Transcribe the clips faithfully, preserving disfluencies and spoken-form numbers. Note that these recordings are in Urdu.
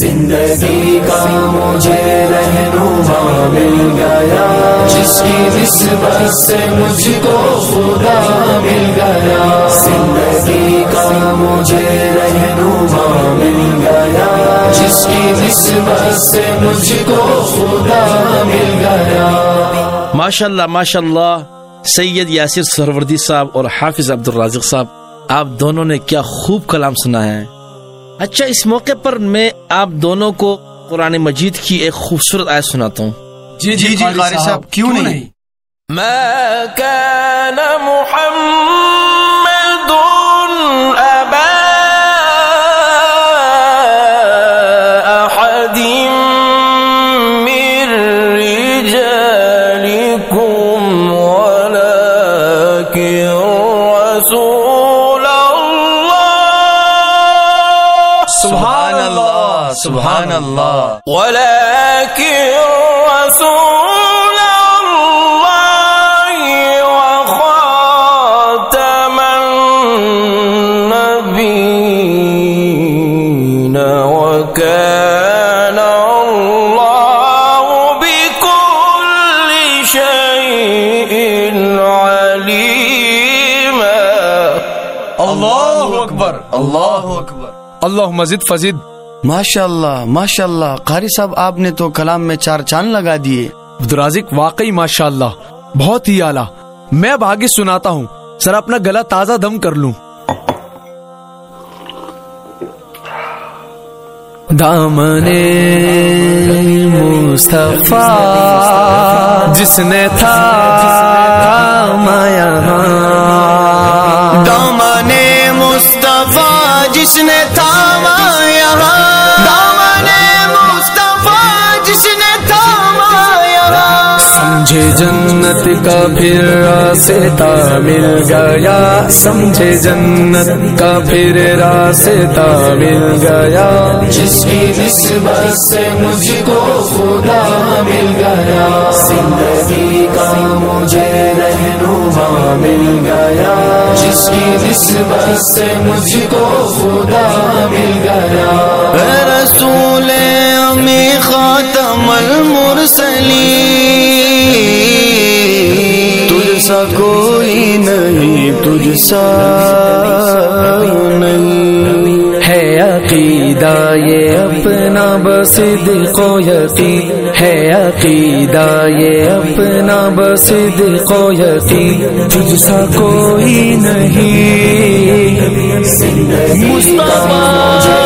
زندگی کا مجھے رہنما مل گیا، جس کی نسبت سے مجھ کو خدا مل گیا، زندگی کا مجھے رہنما مل گیا، جس کی نسبت سے مجھ کو خدا مل گیا۔ ماشاء اللہ ماشاء اللہ، سید یاسر سہروردی صاحب اور حافظ عبد الرازق صاحب، آپ دونوں نے کیا خوب کلام سنا ہے۔ اچھا، اس موقع پر میں آپ دونوں کو قرآن مجید کی ایک خوبصورت آیت سناتا ہوں۔ جی جی جی قاری صاحب، کیوں نہیں۔ ما كان محمد أبا أحد من رجالكم ولكن رسول الله سبحان اللہ سبحان اللہ ولكن رسول الله وخاتم النبيين وكان الله بكل شيء عليما۔ اللہ اکبر اللہ اکبر، اللہم زد فزد۔ ماشاء اللہ ماشاء اللہ، قاری صاحب آپ نے تو کلام میں چار چاند لگا دیے۔ عبدالرازق واقعی ماشاء اللہ بہت ہی اعلیٰ۔ میں اب آگے سناتا ہوں، ذرا اپنا گلا تازہ دم کر لوں۔ دامن مصطفیٰ جس نے تھا مایا، دامن مصطفیٰ جس نے تھاما یہاں، دامن مصطفیٰ جس نے تھاما یہاں، سمجھے جنت کا پھر راستہ مل گیا، سمجھے جنت کا پھر راستہ مل گیا، جس کی نسبت سے مجھ کو خدا مل گیا، زندگی کا مجھے رہنما مل گیا، جس کی نسبت سے مجھ کو خدا مل گیا۔ اے رسول امی خاتم المرسلین، تجھ سا کوئی نہیں، تجھ سا نہیں، ہے عقیدہ یہ اپنا بصدق و یقین، ہے عقیدہ یہ اپنا بصدق و یقین، تجھ سا کوئی نہیں، مصطفیٰ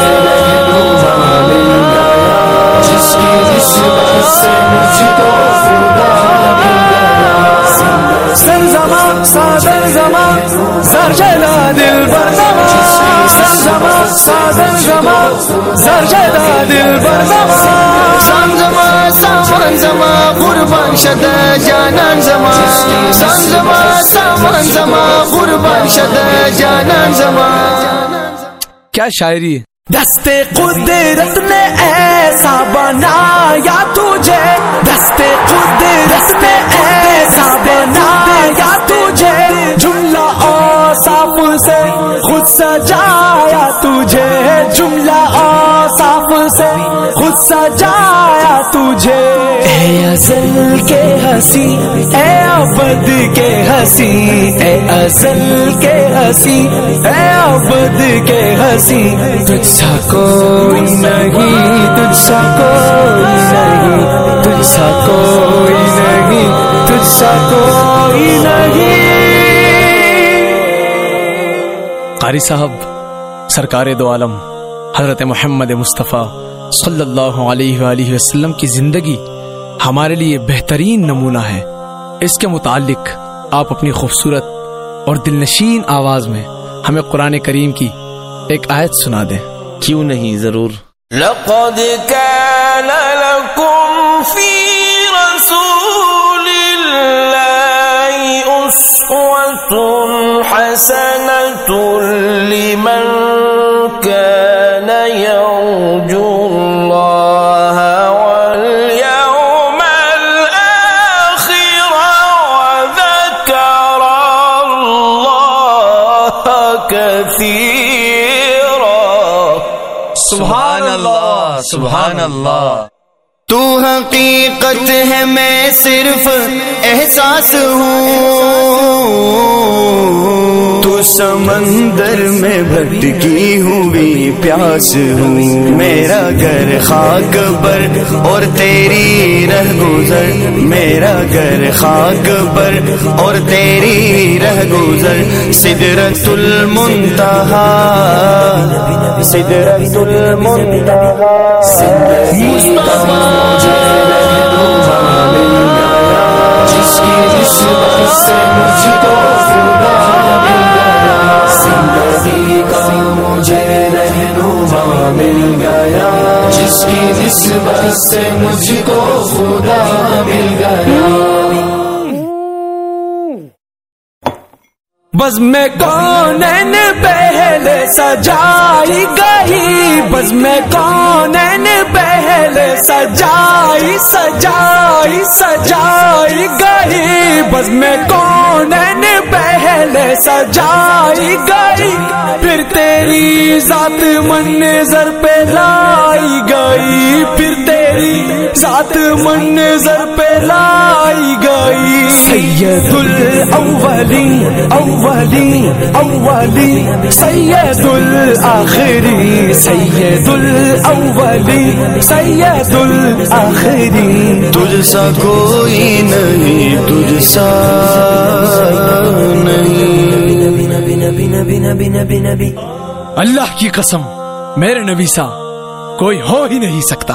جس کی نسبت سے مجھ کو خدا مل گیا، سر زمان سادر زمان سر جلا دل بر زمان، سر زمان سادر زمان سر جلا دل بر زمان، سان زمان سامان زمان قربان شده جانان زمان، سان زمان سامان زمان قربان شده جانان زمان۔ کیا شاعری ہے۔ دست قدرت نے ایسا بنایا تجھے، دست قدرت نے ایسا بنایا تجھے، جملہ اوصاف سے خود سجایا تجھے، جملہ اوصاف سے خود سجایا تجھے، اے ازل کے ہنسی اے ابد کے ہنسی، اے ازل کے ہنسی اے ابد کے ہنسی، تجھ سا کوئی نہیں، تجھ سا کوئی نہیں، تجھ سا کوئی نہیں، تجھ سا کوئی نہیں۔ قاری صاحب، سرکار دو عالم حضرت محمد مصطفیٰ صلی اللہ علیہ وآلہ وسلم کی زندگی ہمارے لیے بہترین نمونہ ہے۔ اس کے متعلق آپ اپنی خوبصورت اور دلنشین آواز میں ہمیں قرآن کریم کی ایک آیت سنا دیں۔ کیوں نہیں، ضرور۔ لقد كان لكم في رسول الله أسوة حسنة لمن كان يرجو الله واليوم الآخر وذكر الله كثيرا۔ سبحان اللہ سبحان اللہ. تو حقیقت ہے میں صرف احساس ہوں، تو سمندر میں بھٹکی ہوئی پیاس ہوں. میرا گھر خاک پر اور تیری رہ گزر، میرا گھر خاک پر اور تیری رہ گزر. سدرۃ المنتہا، سدرۃ المنتہا، جس کی نسبت سے مجھ کو خدا مل گیا. زندگی کا مجھے رہنما مل گیا، جس کی نسبت سے مجھ کو خدا مل گیا. بز میں کونین پہلے سجائی گئی، بز میں کونین پہلے سجائی سجائی سجائی گئی، بز میں کونین پہلے سجائی گئی. پھر تیری ذات منظر پہ لائی گئی، پھر تیری ذات منظر پہ لائی گئی. سید الاولین اولین اولین سید الاخرین، سید الاولین سید الاخرین. تجھ سا کوئی نہیں، تجھ سا نہیں. اللہ کی قسم میرے نبی سا کوئی ہو ہی نہیں سکتا.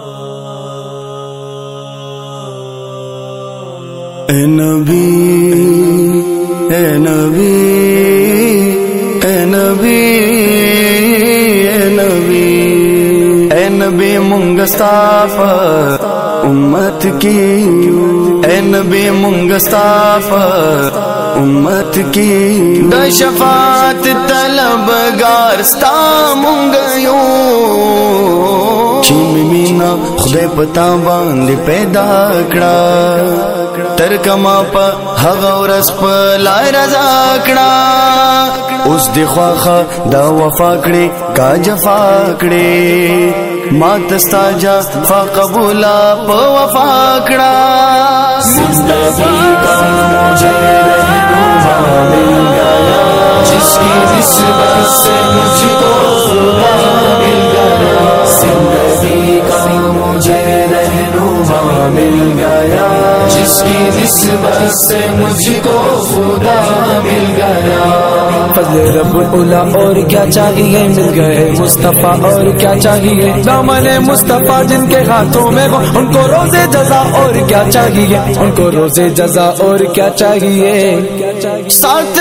اے نبی، اے نبی، اے نبی، اے نبی، اے نبی منگستاف امت کی، اے نبی منگستاف امت کی. دا شفاعت طلبگار ستا منگیوں، چیم مینا خدای پتا باندې پیدا کړه، تر کما پا هغه ورځ په لار رضا کړه. اوس دی خواخه دا وفا کړې کا جفا کړې، ما تستا جفا قبولا په وفا کړه. زندگی کا مجھے رہنما مل گیا، جس کی نسبت سے مجھ کو خدا مل گیا. زندگی کا مجھے رہنما مل گیا، جس کی نسبت سے مجھ کو خدا مل گیا. فضل رب اولا اور کیا چاہیے، مل گئے مصطفیٰ اور کیا چاہیے. دامن مصطفیٰ جن کے ہاتھوں میں وہ، ان کو روزے جزا اور کیا چاہیے، ان کو روزے جزا اور کیا چاہیے. ساتھ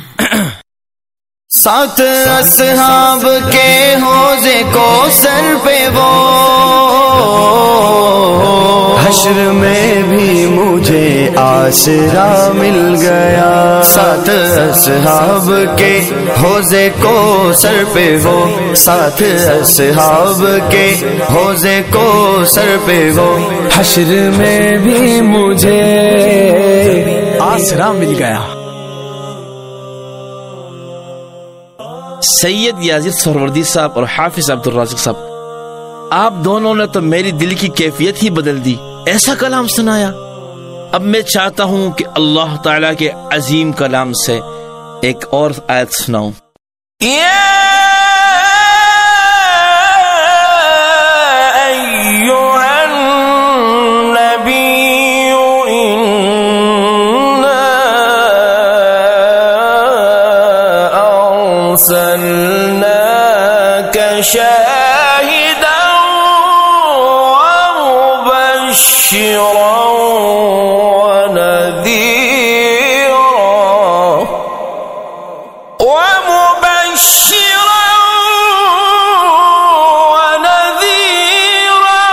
ساتھ اصحاب کے حوضے کو سر پہ وہ، حشر میں بھی مجھے آسرا مل گیا. ساتھ اصحاب کے حوضے کو سر پہ وہ، ساتھ اصحاب کے حوضے کو سر پہ وہ، حشر میں بھی مجھے آسرا مل گیا. سید یزید سہروردی صاحب اور حافظ عبد الرازق صاحب، آپ دونوں نے تو میری دل کی کیفیت ہی بدل دی. ایسا کلام سنایا. اب میں چاہتا ہوں کہ اللہ تعالیٰ کے عظیم کلام سے ایک اور آیت سناؤں. أرسلناك شاهدا ومبشرا ونذيرا ومبشرا ونذيرا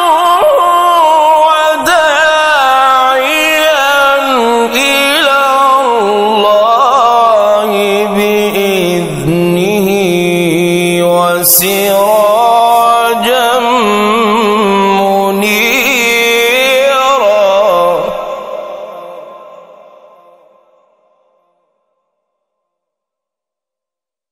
وداعيا إلى الله بإذنه وسراجا